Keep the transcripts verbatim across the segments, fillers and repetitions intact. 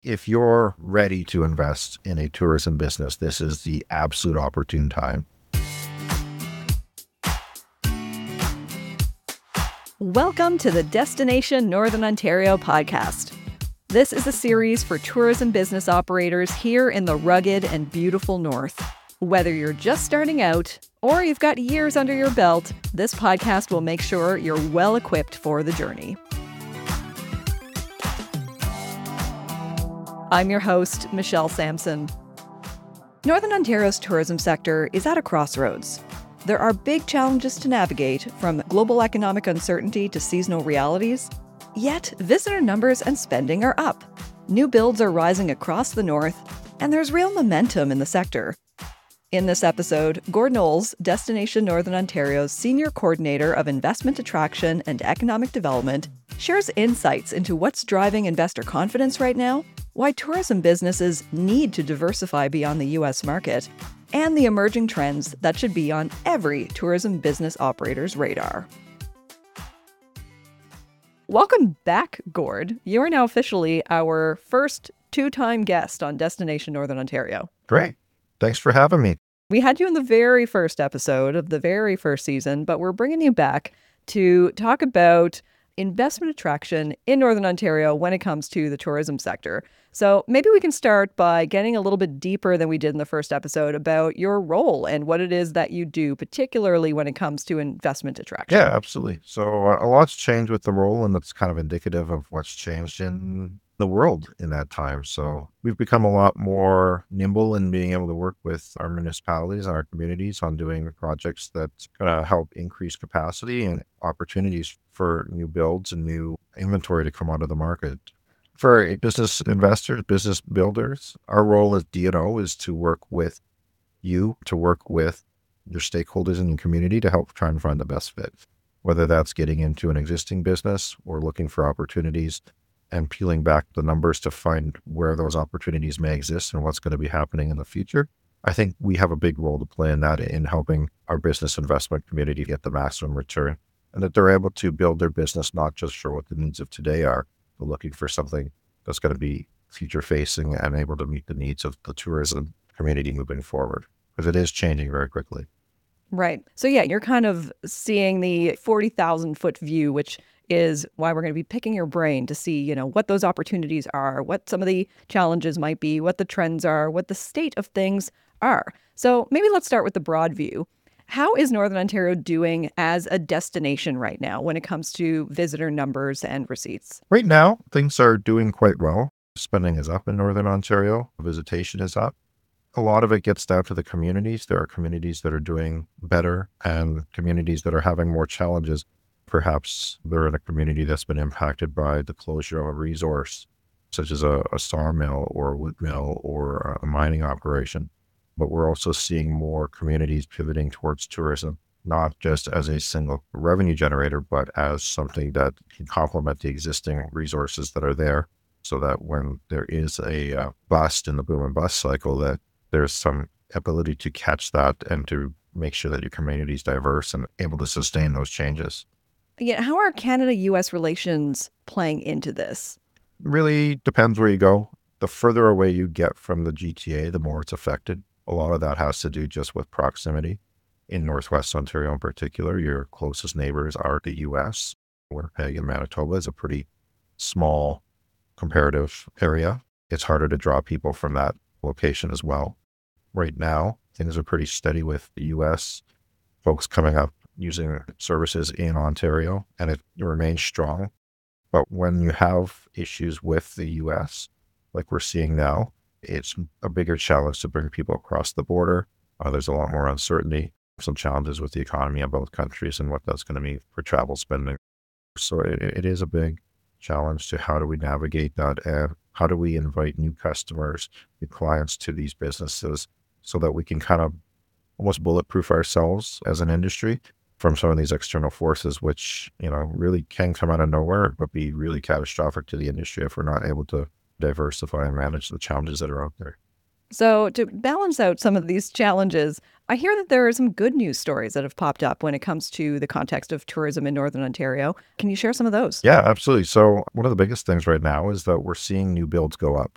If you're ready to invest in a tourism business, this is the absolute opportune time. Welcome to the Destination Northern Ontario podcast. This is a series for tourism business operators here in the rugged and beautiful North. Whether you're just starting out or you've got years under your belt, this podcast will make sure you're well equipped for the journey. I'm your host, Michelle Sampson. Northern Ontario's tourism sector is at a crossroads. There are big challenges to navigate, from global economic uncertainty to seasonal realities. Yet, visitor numbers and spending are up. New builds are rising across the north, and there's real momentum in the sector. In this episode, Gord Knowles, Destination Northern Ontario's Senior Coordinator of Investment Attraction and Economic Development, shares insights into what's driving investor confidence right now, why tourism businesses need to diversify beyond the U S market, and the emerging trends that should be on every tourism business operator's radar. Welcome back, Gord. You are now officially our first two-time guest on Destination Northern Ontario. Great. Thanks for having me. We had you in the very first episode of the very first season, but we're bringing you back to talk about investment attraction in Northern Ontario when it comes to the tourism sector. So maybe we can start by getting a little bit deeper than we did in the first episode about your role and what it is that you do, particularly when it comes to investment attraction. Yeah, absolutely. So uh, a lot's changed with the role, and that's kind of indicative of what's changed in the world in that time. So we've become a lot more nimble in being able to work with our municipalities and our communities on doing projects that's going to help increase capacity and opportunities for new builds and new inventory to come out of the market. For business investors, business builders, our role as D and O is to work with you, to work with your stakeholders in your community to help try and find the best fit, whether that's getting into an existing business or looking for opportunities and peeling back the numbers to find where those opportunities may exist and what's going to be happening in the future. I think we have a big role to play in that, in helping our business investment community get the maximum return, and that they're able to build their business not just for what the needs of today are, but looking for something that's going to be future facing and able to meet the needs of the tourism community moving forward, because it is changing very quickly. Right. So yeah, you're kind of seeing the forty thousand foot view, which is why we're going to be picking your brain to see, you know, what those opportunities are, what some of the challenges might be, what the trends are, what the state of things are. So maybe let's start with the broad view. How is Northern Ontario doing as a destination right now when it comes to visitor numbers and receipts? Right now, things are doing quite well. Spending is up in Northern Ontario. Visitation is up. A lot of it gets down to the communities. There are communities that are doing better and communities that are having more challenges. Perhaps they're in a community that's been impacted by the closure of a resource, such as a, a sawmill or a wood mill or a mining operation. But we're also seeing more communities pivoting towards tourism, not just as a single revenue generator, but as something that can complement the existing resources that are there, so that when there is a uh, bust in the boom and bust cycle, that there's some ability to catch that and to make sure that your community is diverse and able to sustain those changes. Yeah, how are Canada-U S relations playing into this? Really depends where you go. The further away you get from the G T A, the more it's affected. A lot of that has to do just with proximity. In Northwest Ontario in particular, your closest neighbors are the U S. Winnipeg and Manitoba is a pretty small comparative area. It's harder to draw people from that location as well. Right now, things are pretty steady with the U S folks coming up using services in Ontario, and it remains strong. But when you have issues with the U S, like we're seeing now, it's a bigger challenge to bring people across the border. Uh, there's a lot more uncertainty, some challenges with the economy of both countries and what that's going to mean for travel spending. So it, it is a big challenge to how do we navigate that, and how do we invite new customers, new clients to these businesses, so that we can kind of almost bulletproof ourselves as an industry from some of these external forces, which, you know, really can come out of nowhere, but be really catastrophic to the industry if we're not able to diversify and manage the challenges that are out there. So to balance out some of these challenges, I hear that there are some good news stories that have popped up when it comes to the context of tourism in Northern Ontario. Can you share some of those? Yeah, absolutely. So one of the biggest things right now is that we're seeing new builds go up.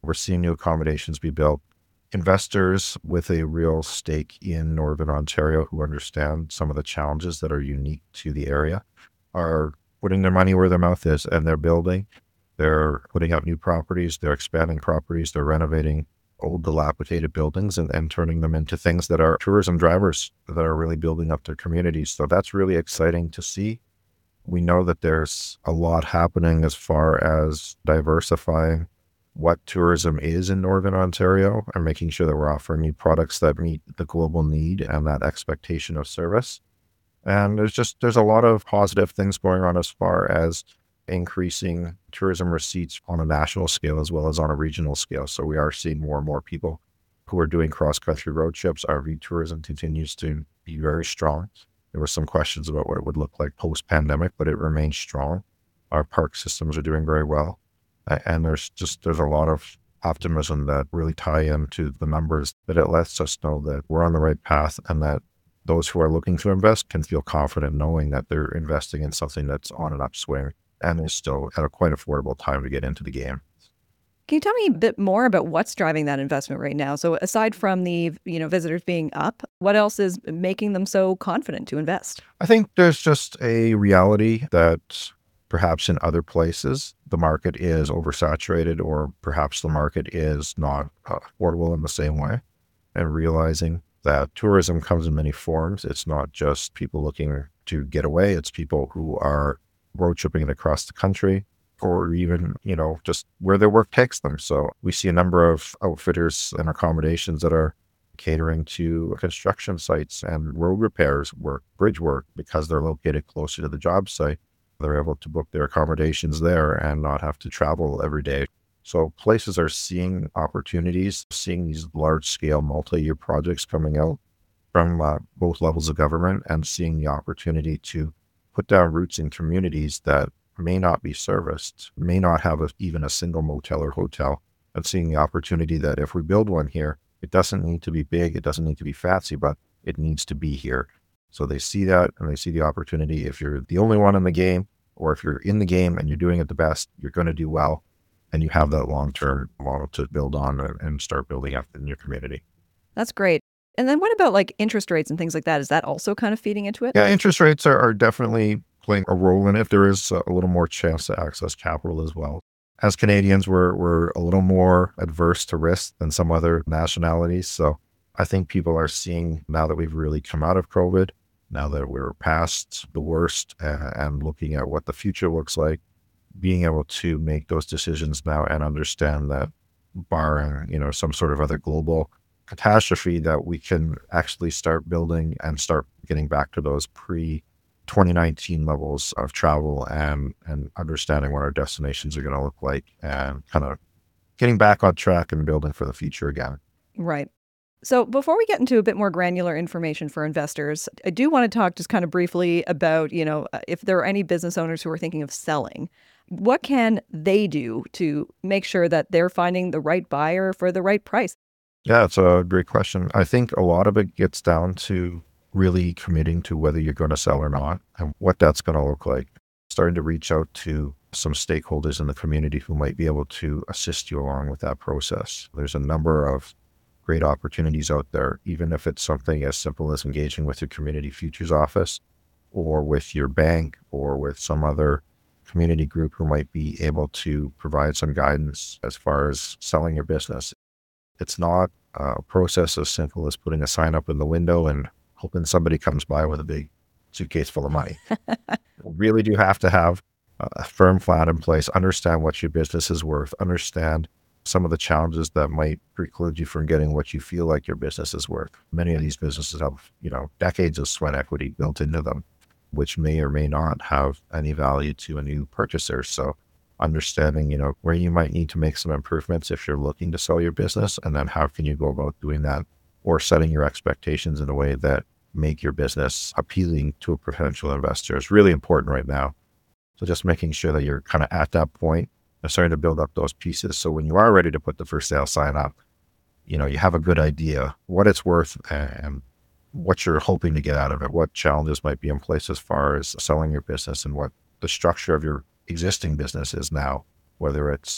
We're seeing new accommodations be built. Investors with a real stake in Northern Ontario who understand some of the challenges that are unique to the area are putting their money where their mouth is, and they're building. They're putting out new properties. They're expanding properties. They're renovating old dilapidated buildings and, and turning them into things that are tourism drivers that are really building up their communities. So that's really exciting to see. We know that there's a lot happening as far as diversifying what tourism is in Northern Ontario and making sure that we're offering new products that meet the global need and that expectation of service. And there's just, there's a lot of positive things going on as far as increasing tourism receipts on a national scale as well as on a regional scale. So we are seeing more and more people who are doing cross-country road trips. R V tourism continues to be very strong. There were some questions about what it would look like post-pandemic, but it remains strong. Our park systems are doing very well. And there's just, there's a lot of optimism that really tie into the numbers, that it lets us know that we're on the right path and that those who are looking to invest can feel confident knowing that they're investing in something that's on an upswing and is still at a quite affordable time to get into the game. Can you tell me a bit more about what's driving that investment right now? So aside from the, you know, visitors being up, what else is making them so confident to invest? I think there's just a reality that perhaps in other places, the market is oversaturated, or perhaps the market is not uh, affordable in the same way. And realizing that tourism comes in many forms. It's not just people looking to get away. It's people who are road tripping across the country, or even, you know, just where their work takes them. So we see a number of outfitters and accommodations that are catering to construction sites and road repairs work, bridge work, because they're located closer to the job site. They're able to book their accommodations there and not have to travel every day. So places are seeing opportunities, seeing these large-scale multi-year projects coming out from uh, both levels of government, and seeing the opportunity to put down roots in communities that may not be serviced, may not have a, even a single motel or hotel, and seeing the opportunity that if we build one here, it doesn't need to be big, it doesn't need to be fancy, but it needs to be here. So they see that, and they see the opportunity. If you're the only one in the game, or if you're in the game and you're doing it the best, you're going to do well, and you have that long-term model to build on and, and start building up in your community. That's great. And then what about like interest rates and things like that? Is that also kind of feeding into it? Yeah, interest rates are, are definitely playing a role in it. There is a little more chance to access capital as well. As Canadians, we're, we're a little more adverse to risk than some other nationalities. So I think people are seeing, now that we've really come out of COVID, now that we're past the worst uh, and looking at what the future looks like, being able to make those decisions now and understand that barring, you know, some sort of other global catastrophe, that we can actually start building and start getting back to those pre twenty nineteen levels of travel, and, and understanding what our destinations are going to look like, and kind of getting back on track and building for the future again. Right. So before we get into a bit more granular information for investors, I do want to talk just kind of briefly about, you know, if there are any business owners who are thinking of selling, what can they do to make sure that they're finding the right buyer for the right price? Yeah, it's a great question. I think a lot of it gets down to really committing to whether you're going to sell or not and what that's going to look like. Starting to reach out to some stakeholders in the community who might be able to assist you along with that process. There's a number of great opportunities out there, even if it's something as simple as engaging with your community futures office, or with your bank, or with some other community group who might be able to provide some guidance as far as selling your business. It's not a process as simple as putting a sign up in the window and hoping somebody comes by with a big suitcase full of money. You really do have to have a firm plan in place, understand what your business is worth, understand some of the challenges that might preclude you from getting what you feel like your business is worth. Many of these businesses have, you know, decades of sweat equity built into them, which may or may not have any value to a new purchaser. So understanding, you know, where you might need to make some improvements if you're looking to sell your business, and then how can you go about doing that, or setting your expectations in a way that make your business appealing to a potential investor is really important right now. So just making sure that you're kind of at that point and starting to build up those pieces. So when you are ready to put the for sale sign up, you know, you have a good idea what it's worth and what you're hoping to get out of it, what challenges might be in place as far as selling your business, and what the structure of your existing business is now, whether it's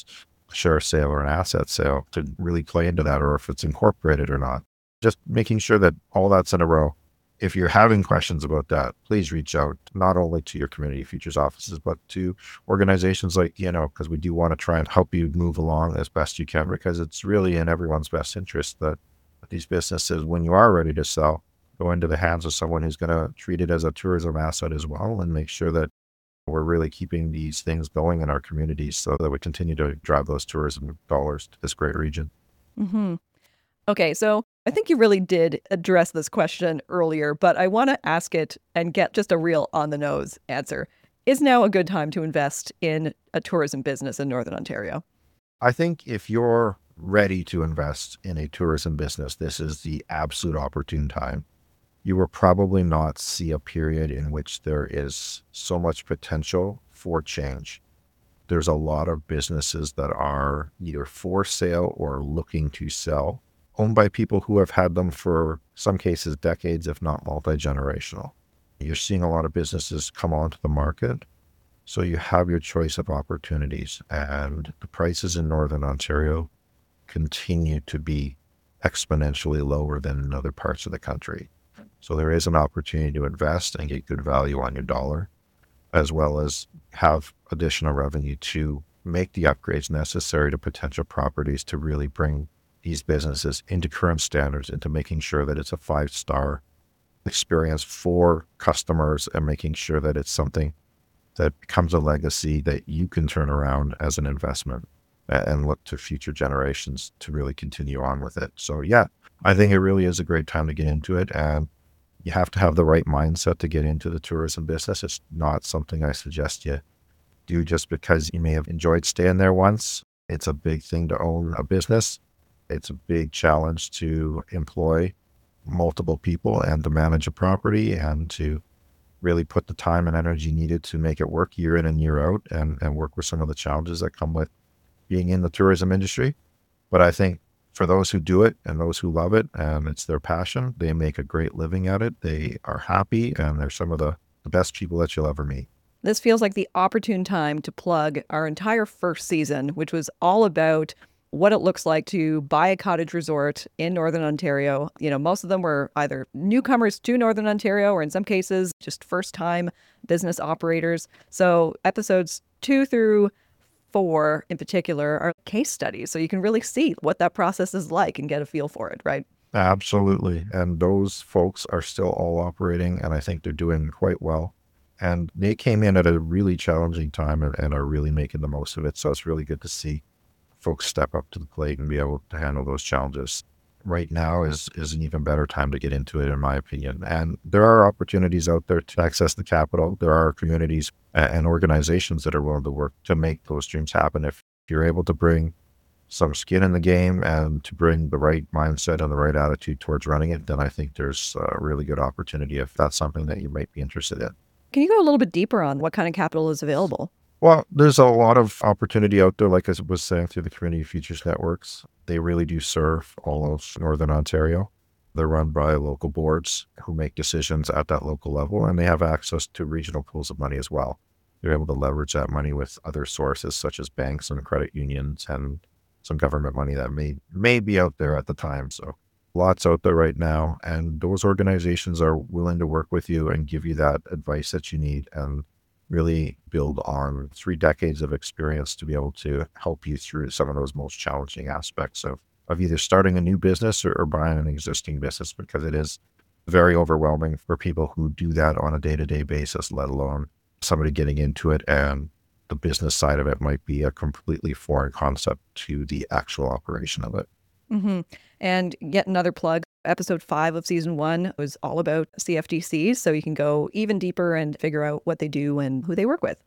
share sale or an asset sale to really play into that, or if it's incorporated or not. Just making sure that all that's in a row. If you're having questions about that, please reach out not only to your community futures offices, but to organizations like, you know, because we do want to try and help you move along as best you can, because it's really in everyone's best interest that these businesses, when you are ready to sell, go into the hands of someone who's going to treat it as a tourism asset as well, and make sure that we're really keeping these things going in our communities so that we continue to drive those tourism dollars to this great region. Mm-hmm. Okay, so I think you really did address this question earlier, but I want to ask it and get just a real on-the-nose answer. Is now a good time to invest in a tourism business in Northern Ontario? I think if you're ready to invest in a tourism business, this is the absolute opportune time. You will probably not see a period in which there is so much potential for change. There's a lot of businesses that are either for sale or looking to sell, owned by people who have had them for some cases decades, if not multi-generational. You're seeing a lot of businesses come onto the market, so you have your choice of opportunities, and the prices in Northern Ontario continue to be exponentially lower than in other parts of the country. So there is an opportunity to invest and get good value on your dollar, as well as have additional revenue to make the upgrades necessary to potential properties to really bring these businesses into current standards, into making sure that it's a five-star experience for customers, and making sure that it's something that becomes a legacy that you can turn around as an investment and look to future generations to really continue on with it. So yeah, I think it really is a great time to get into it, and you have to have the right mindset to get into the tourism business. It's not something I suggest you do just because you may have enjoyed staying there once. It's a big thing to own a business. It's a big challenge to employ multiple people and to manage a property and to really put the time and energy needed to make it work year in and year out, and, and work with some of the challenges that come with being in the tourism industry. But I think for those who do it and those who love it and it's their passion, they make a great living at it. They are happy, and they're some of the, the best people that you'll ever meet. This feels like the opportune time to plug our entire first season, which was all about what it looks like to buy a cottage resort in Northern Ontario. You know, most of them were either newcomers to Northern Ontario, or in some cases, just first-time business operators. So episodes two through four in particular are case studies. So you can really see what that process is like and get a feel for it, right? Absolutely. And those folks are still all operating, and I think they're doing quite well. And they came in at a really challenging time and, and are really making the most of it. So it's really good to see folks step up to the plate and be able to handle those challenges. Right now is, is an even better time to get into it, in my opinion. And there are opportunities out there to access the capital. There are communities and organizations that are willing to work to make those dreams happen. If you're able to bring some skin in the game and to bring the right mindset and the right attitude towards running it, then I think there's a really good opportunity if that's something that you might be interested in. Can you go a little bit deeper on what kind of capital is available? Well, there's a lot of opportunity out there, like I was saying, through the Community Futures Networks. They really do serve all of Northern Ontario. They're run by local boards who make decisions at that local level, and they have access to regional pools of money as well. They're able to leverage that money with other sources such as banks and credit unions and some government money that may may be out there at the time. So lots out there right now, and those organizations are willing to work with you and give you that advice that you need, and really build on three decades of experience to be able to help you through some of those most challenging aspects of, of either starting a new business or, or buying an existing business, because it is very overwhelming for people who do that on a day-to-day basis, let alone somebody getting into it and the business side of it might be a completely foreign concept to the actual operation of it. Mm-hmm. And yet another plug, episode five of season one was all about C F D Cs. So you can go even deeper and figure out what they do and who they work with.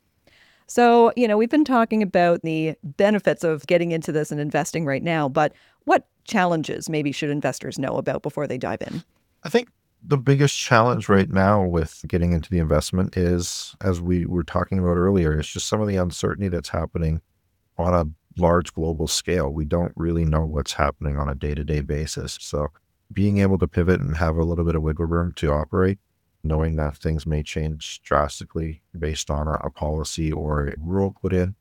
So, you know, we've been talking about the benefits of getting into this and investing right now, but what challenges maybe should investors know about before they dive in? I think the biggest challenge right now with getting into the investment is, as we were talking about earlier, is just some of the uncertainty that's happening on a large global scale. We don't really know what's happening on a day-to-day basis. So being able to pivot and have a little bit of wiggle room to operate, knowing that things may change drastically based on a, a policy or a rule put in,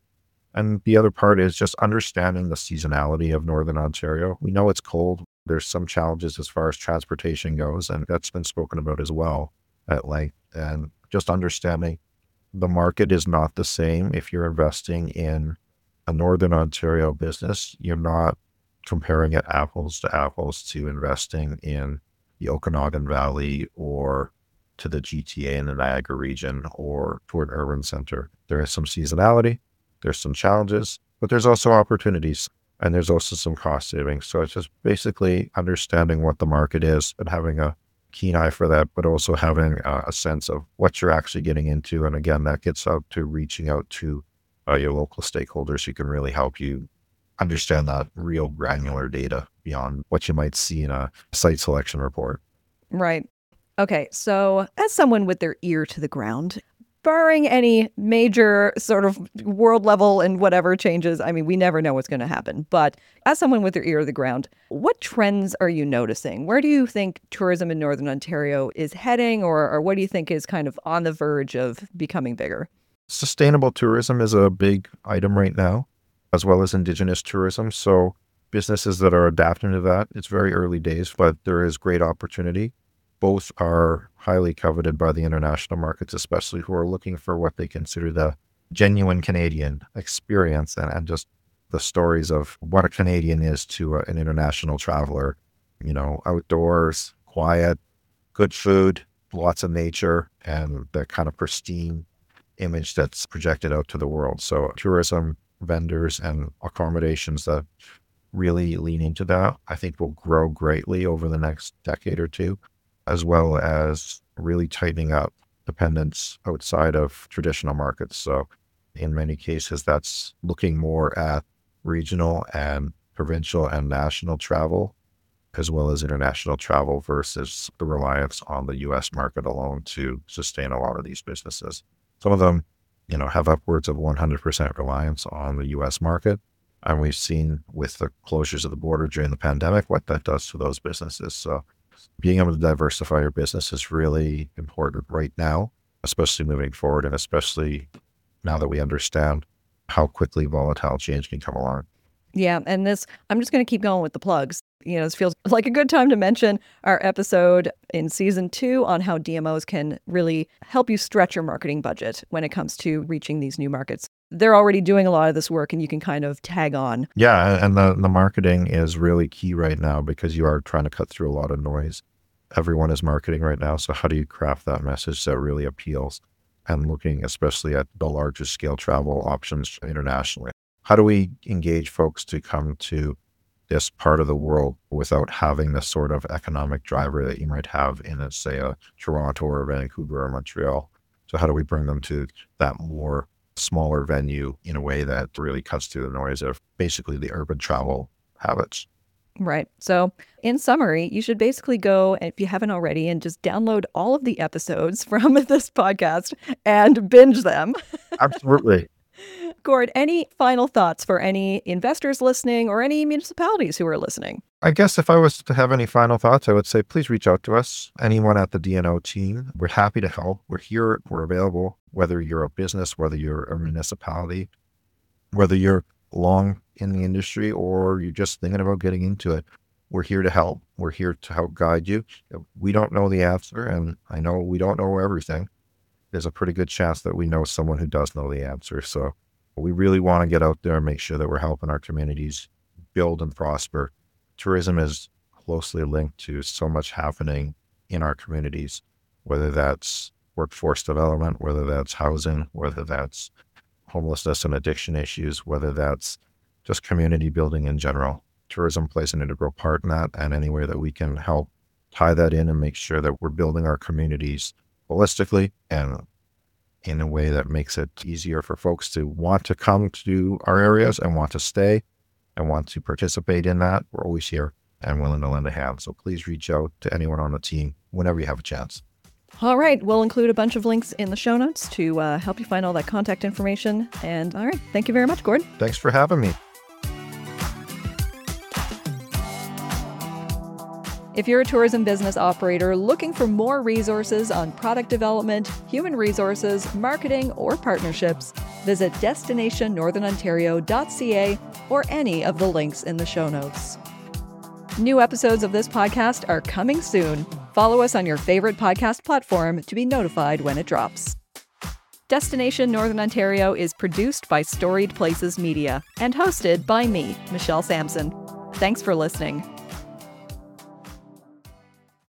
And the other part is just understanding the seasonality of Northern Ontario. We know it's cold. There's some challenges as far as transportation goes, and that's been spoken about as well at length. And just understanding the market is not the same. If you're investing in a Northern Ontario business, you're not comparing it apples to apples to investing in the Okanagan Valley or to the G T A in the Niagara region or to an urban center. There is some seasonality, there's some challenges, but there's also opportunities and there's also some cost savings. So it's just basically understanding what the market is and having a keen eye for that, but also having uh, a sense of what you're actually getting into. And again, that gets out to reaching out to uh, your local stakeholders who can really help you understand that real granular data beyond what you might see in a site selection report. Right. Okay. So as someone with their ear to the ground, barring any major sort of world level and whatever changes, I mean, we never know what's going to happen. But as someone with their ear to the ground, what trends are you noticing? Where do you think tourism in Northern Ontario is heading, or, or what do you think is kind of on the verge of becoming bigger? Sustainable tourism is a big item right now, as well as Indigenous tourism. So businesses that are adapting to that, it's very early days, but there is great opportunity. Both are highly coveted by the international markets, especially who are looking for what they consider the genuine Canadian experience and, and just the stories of what a Canadian is to a, an international traveler. You know, outdoors, quiet, good food, lots of nature, and the kind of pristine image that's projected out to the world. So tourism vendors and accommodations that really lean into that, I think will grow greatly over the next decade or two, as well as really tightening up dependence outside of traditional markets. So in many cases, that's looking more at regional and provincial and national travel, as well as international travel versus the reliance on the U S market alone to sustain a lot of these businesses. Some of them, you know, have upwards of one hundred percent reliance on the U S market. And we've seen with the closures of the border during the pandemic, what that does to those businesses. So being able to diversify your business is really important right now, especially moving forward, and especially now that we understand how quickly volatile change can come along. Yeah. And this, I'm just going to keep going with the plugs. You know, this feels like a good time to mention our episode in season two on how D M Os can really help you stretch your marketing budget when it comes to reaching these new markets. They're already doing a lot of this work and you can kind of tag on. Yeah. And the, the marketing is really key right now because you are trying to cut through a lot of noise. Everyone is marketing right now. So how do you craft that message that really appeals? And looking especially at the larger scale travel options internationally. How do we engage folks to come to this part of the world without having the sort of economic driver that you might have in, a, say, a Toronto or Vancouver or Montreal? So how do we bring them to that more smaller venue in a way that really cuts through the noise of basically the urban travel habits? Right. So in summary, you should basically go, if you haven't already, and just download all of the episodes from this podcast and binge them. Absolutely. Gord, any final thoughts for any investors listening or any municipalities who are listening? I guess if I was to have any final thoughts, I would say, please reach out to us. Anyone at the D N O team, we're happy to help. We're here, we're available, whether you're a business, whether you're a municipality, whether you're long in the industry or you're just thinking about getting into it. We're here to help. We're here to help guide you. We don't know the answer, and I know we don't know everything. There's a pretty good chance that we know someone who does know the answer. So we really want to get out there and make sure that we're helping our communities build and prosper. Tourism is closely linked to so much happening in our communities, whether that's workforce development, whether that's housing, whether that's homelessness and addiction issues, whether that's just community building in general. Tourism plays an integral part in that, and any way that we can help tie that in and make sure that we're building our communities holistically and in a way that makes it easier for folks to want to come to our areas and want to stay and want to participate in that. We're always here and willing to lend a hand. So please reach out to anyone on the team whenever you have a chance. All right. We'll include a bunch of links in the show notes to uh, help you find all that contact information. And all right. Thank you very much, Gord. Thanks for having me. If you're a tourism business operator looking for more resources on product development, human resources, marketing, or partnerships, visit destination northern ontario dot c a or any of the links in the show notes. New episodes of this podcast are coming soon. Follow us on your favorite podcast platform to be notified when it drops. Destination Northern Ontario is produced by Storied Places Media and hosted by me, Michelle Sampson. Thanks for listening.